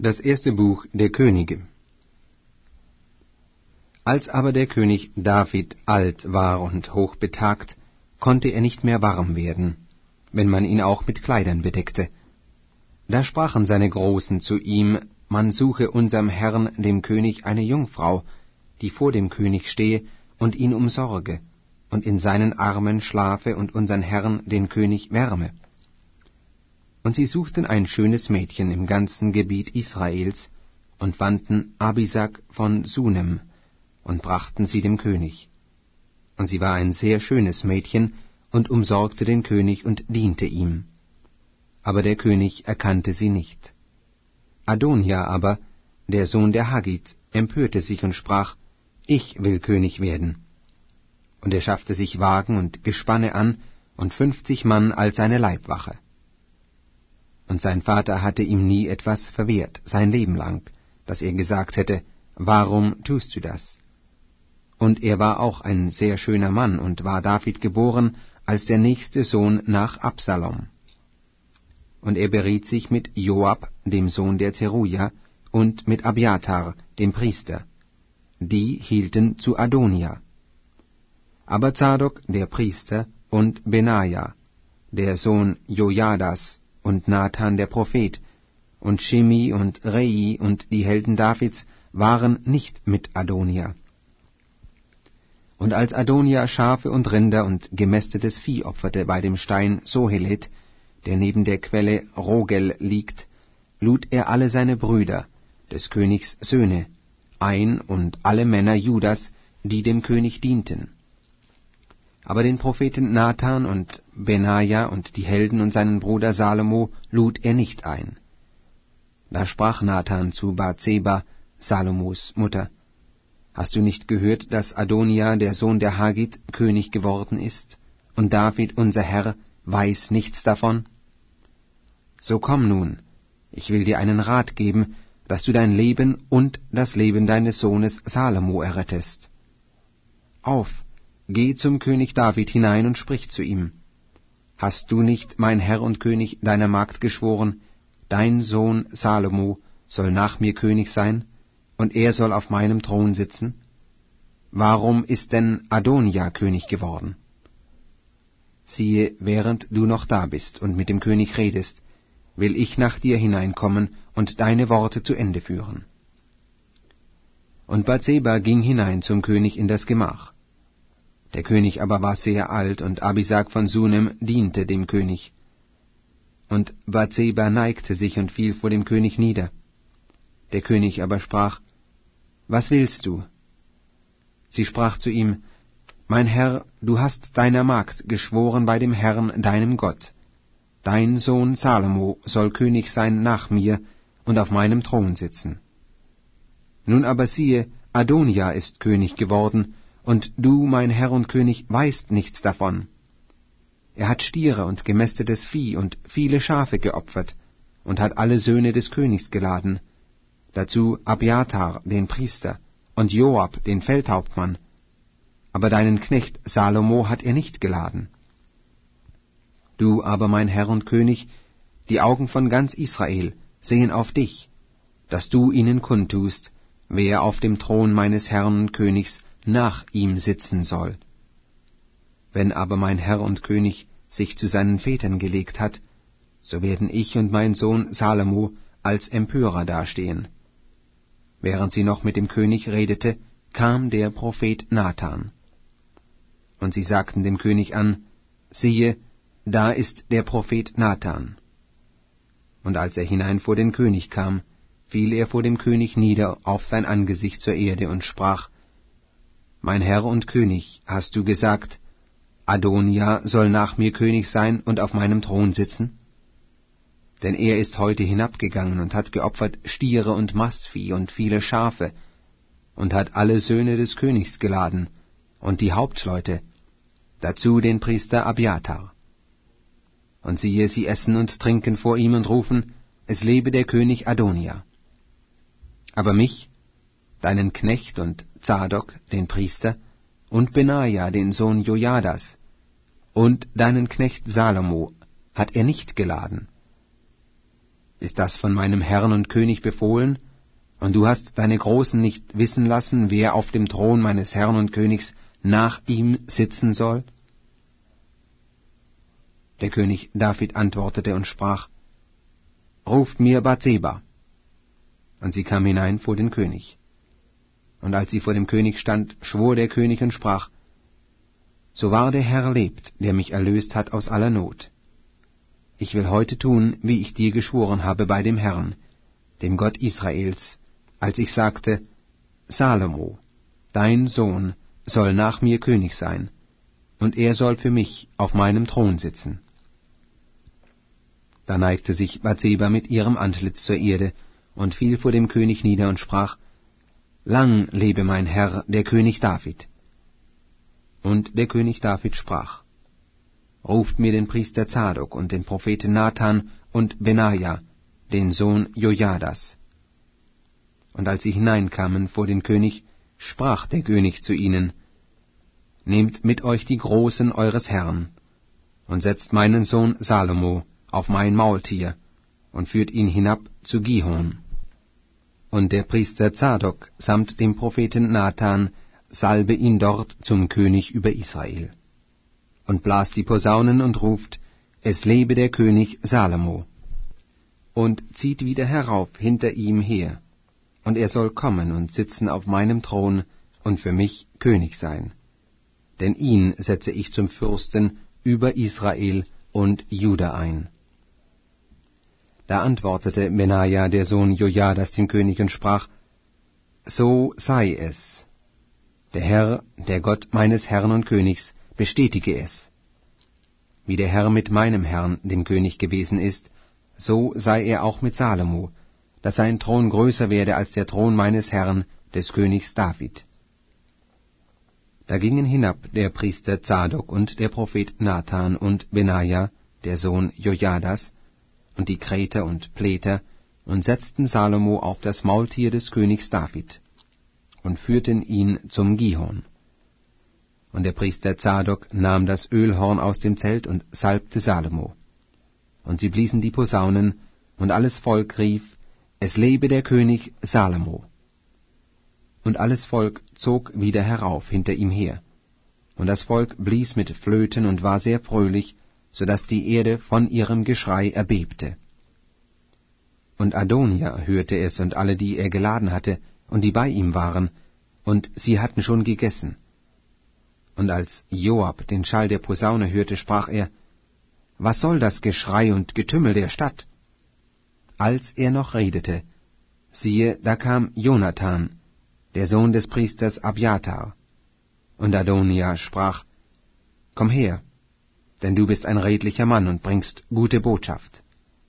Das erste Buch der Könige. Als aber der König David alt war und hochbetagt, konnte er nicht mehr warm werden, wenn man ihn auch mit Kleidern bedeckte. Da sprachen seine Großen zu ihm, man suche unserem Herrn, dem König, eine Jungfrau, die vor dem König stehe und ihn umsorge, und in seinen Armen schlafe und unsern Herrn, den König, wärme. Und sie suchten ein schönes Mädchen im ganzen Gebiet Israels und fanden Abisag von Sunem und brachten sie dem König. Und sie war ein sehr schönes Mädchen und umsorgte den König und diente ihm. Aber der König erkannte sie nicht. Adonija aber, der Sohn der Haggit, empörte sich und sprach, ich will König werden. Und er schaffte sich Wagen und Gespanne an und 50 Mann als seine Leibwache. Und sein Vater hatte ihm nie etwas verwehrt, sein Leben lang, dass er gesagt hätte, warum tust du das? Und er war auch ein sehr schöner Mann und war David geboren als der nächste Sohn nach Absalom. Und er beriet sich mit Joab, dem Sohn der Zeruja, und mit Abiathar, dem Priester. Die hielten zu Adonija. Aber Zadok, der Priester, und Benaja, der Sohn Jojadas, und Nathan, der Prophet, und Shimi und Rei und die Helden Davids waren nicht mit Adonija. Und als Adonija Schafe und Rinder und gemästetes Vieh opferte bei dem Stein Sohelet, der neben der Quelle Rogel liegt, lud er alle seine Brüder, des Königs Söhne, ein und alle Männer Judas, die dem König dienten. Aber den Propheten Nathan und Benaja und die Helden und seinen Bruder Salomo lud er nicht ein. Da sprach Nathan zu Bathseba, Salomos Mutter, hast du nicht gehört, dass Adonija, der Sohn der Haggit, König geworden ist, und David, unser Herr, weiß nichts davon? So komm nun, ich will dir einen Rat geben, dass du dein Leben und das Leben deines Sohnes Salomo errettest. Auf, geh zum König David hinein und sprich zu ihm. Hast du nicht, mein Herr und König, deiner Magd geschworen, dein Sohn Salomo soll nach mir König sein, und er soll auf meinem Thron sitzen? Warum ist denn Adonija König geworden? Siehe, während du noch da bist und mit dem König redest, will ich nach dir hineinkommen und deine Worte zu Ende führen. Und Bathseba ging hinein zum König in das Gemach. Der König aber war sehr alt, und Abisag von Sunem diente dem König. Und Bathseba neigte sich und fiel vor dem König nieder. Der König aber sprach, was willst du? Sie sprach zu ihm, mein Herr, du hast deiner Magd geschworen bei dem Herrn, deinem Gott, dein Sohn Salomo soll König sein nach mir und auf meinem Thron sitzen. Nun aber siehe, Adonija ist König geworden, und du, mein Herr und König, weißt nichts davon. Er hat Stiere und gemästetes Vieh und viele Schafe geopfert und hat alle Söhne des Königs geladen, dazu Abiathar, den Priester, und Joab, den Feldhauptmann, aber deinen Knecht Salomo hat er nicht geladen. Du aber, mein Herr und König, die Augen von ganz Israel sehen auf dich, dass du ihnen kundtust, wer auf dem Thron meines Herrn und Königs nach ihm sitzen soll. Wenn aber mein Herr und König sich zu seinen Vätern gelegt hat, so werden ich und mein Sohn Salomo als Empörer dastehen. Während sie noch mit dem König redete, kam der Prophet Nathan. Und sie sagten dem König an, siehe, da ist der Prophet Nathan. Und als er hinein vor den König kam, fiel er vor dem König nieder auf sein Angesicht zur Erde und sprach, mein Herr und König, hast du gesagt, Adonija soll nach mir König sein und auf meinem Thron sitzen? Denn er ist heute hinabgegangen und hat geopfert Stiere und Mastvieh und viele Schafe und hat alle Söhne des Königs geladen und die Hauptleute, dazu den Priester Abiathar. Und siehe, sie essen und trinken vor ihm und rufen, es lebe der König Adonija. Aber mich, deinen Knecht und Zadok, den Priester, und Benaja, den Sohn Jojadas, und deinen Knecht Salomo hat er nicht geladen. Ist das von meinem Herrn und König befohlen? Und du hast deine Großen nicht wissen lassen, wer auf dem Thron meines Herrn und Königs nach ihm sitzen soll? Der König David antwortete und sprach, Ruft mir Bathseba. Und sie kam hinein vor den König. Und als sie vor dem König stand, schwor der König und sprach, So wahr der Herr lebt, der mich erlöst hat aus aller Not. Ich will heute tun, wie ich dir geschworen habe bei dem Herrn, dem Gott Israels, als ich sagte, Salomo, dein Sohn, soll nach mir König sein, und er soll für mich auf meinem Thron sitzen. Da neigte sich Bathseba mit ihrem Antlitz zur Erde und fiel vor dem König nieder und sprach, Lang lebe mein Herr, der König David. Und der König David sprach, Ruft mir den Priester Zadok und den Propheten Nathan und Benaja, den Sohn Jojadas. Und als sie hineinkamen vor den König, sprach der König zu ihnen, Nehmt mit euch die Großen eures Herrn, und setzt meinen Sohn Salomo auf mein Maultier, und führt ihn hinab zu Gihon. Und der Priester Zadok samt dem Propheten Nathan salbe ihn dort zum König über Israel. Und blas die Posaunen und ruft, Es lebe der König Salomo. Und zieht wieder herauf hinter ihm her, und er soll kommen und sitzen auf meinem Thron und für mich König sein. Denn ihn setze ich zum Fürsten über Israel und Juda ein. Da antwortete Benaja, der Sohn Jojadas, dem König und sprach, So sei es. Der Herr, der Gott meines Herrn und Königs, bestätige es. Wie der Herr mit meinem Herrn, dem König, gewesen ist, so sei er auch mit Salomo, dass sein Thron größer werde als der Thron meines Herrn, des Königs David. Da gingen hinab der Priester Zadok und der Prophet Nathan und Benaja, der Sohn Jojadas, und die Kreter und Pleter, und setzten Salomo auf das Maultier des Königs David, und führten ihn zum Gihon. Und der Priester Zadok nahm das Ölhorn aus dem Zelt und salbte Salomo. Und sie bliesen die Posaunen, und alles Volk rief, Es lebe der König Salomo. Und alles Volk zog wieder herauf hinter ihm her. Und das Volk blies mit Flöten und war sehr fröhlich, so daß die Erde von ihrem Geschrei erbebte. Und Adonija hörte es und alle, die er geladen hatte, und die bei ihm waren, und sie hatten schon gegessen. Und als Joab den Schall der Posaune hörte, sprach er, Was soll das Geschrei und Getümmel der Stadt? Als er noch redete, siehe, da kam Jonathan, der Sohn des Priesters Abjatar. Und Adonija sprach, Komm her, denn du bist ein redlicher Mann und bringst gute Botschaft.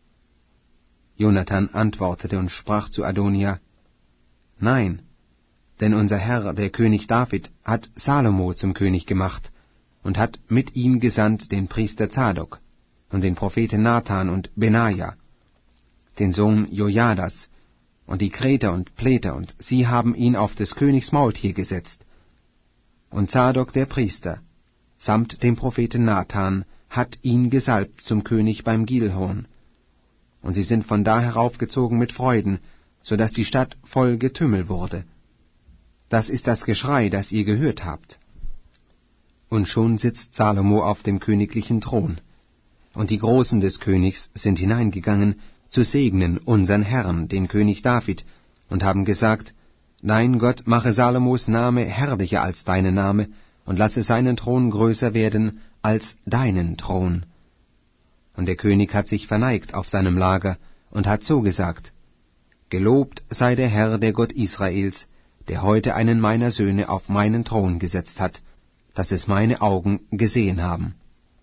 Jonathan antwortete und sprach zu Adonija, Nein, denn unser Herr, der König David, hat Salomo zum König gemacht und hat mit ihm gesandt den Priester Zadok und den Propheten Nathan und Benaja, den Sohn Jojadas, und die Kreter und Pleter, und sie haben ihn auf des Königs Maultier gesetzt. Und Zadok der Priester, samt dem Propheten Nathan, hat ihn gesalbt zum König beim Gilhon. Und sie sind von da heraufgezogen mit Freuden, so daß die Stadt voll Getümmel wurde. Das ist das Geschrei, das ihr gehört habt. Und schon sitzt Salomo auf dem königlichen Thron. Und die Großen des Königs sind hineingegangen, zu segnen unsern Herrn, den König David, und haben gesagt, Dein Gott mache Salomos Name herrlicher als deinen Name, und lasse seinen Thron größer werden als deinen Thron. Und der König hat sich verneigt auf seinem Lager und hat so gesagt, Gelobt sei der Herr, der Gott Israels, der heute einen meiner Söhne auf meinen Thron gesetzt hat, dass es meine Augen gesehen haben.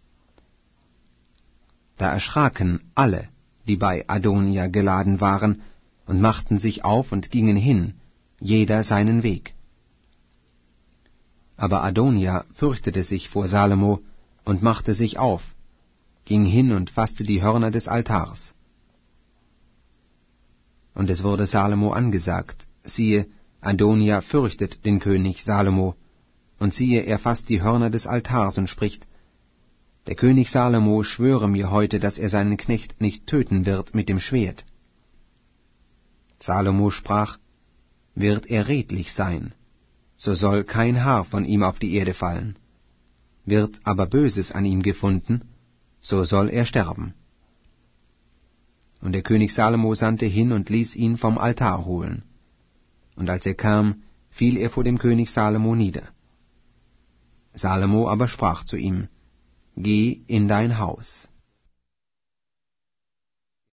Da erschraken alle, die bei Adonija geladen waren, und machten sich auf und gingen hin, jeder seinen Weg. Aber Adonija fürchtete sich vor Salomo und machte sich auf, ging hin und fasste die Hörner des Altars. Und es wurde Salomo angesagt, siehe, Adonija fürchtet den König Salomo, und siehe, er fasst die Hörner des Altars und spricht, Der König Salomo schwöre mir heute, dass er seinen Knecht nicht töten wird mit dem Schwert. Salomo sprach, wird er redlich sein, so soll kein Haar von ihm auf die Erde fallen. Wird aber Böses an ihm gefunden, so soll er sterben. Und der König Salomo sandte hin und ließ ihn vom Altar holen. Und als er kam, fiel er vor dem König Salomo nieder. Salomo aber sprach zu ihm, Geh in dein Haus.